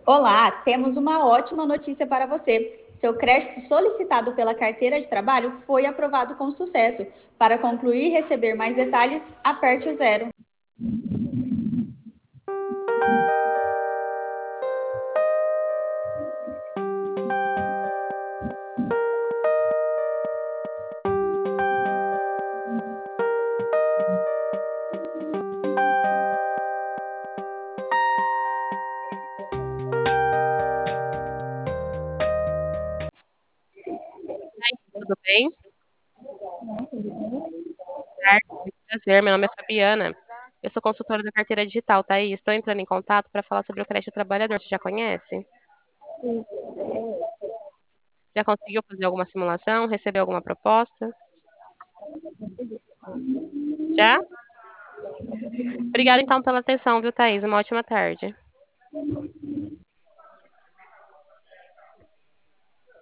Olá, temos uma ótima notícia para você. Seu crédito solicitado pela carteira de trabalho foi aprovado com sucesso. Para concluir e receber mais detalhes, aperte o zero. Tudo bem? Tarde, muito prazer. Meu nome é Fabiana. Eu sou consultora da carteira digital, tá aí? Estou entrando em contato para falar sobre o crédito trabalhador. Você já conhece? Já conseguiu fazer alguma simulação? Recebeu alguma proposta? Já? Obrigada então pela atenção, viu, Thaís? Uma ótima tarde.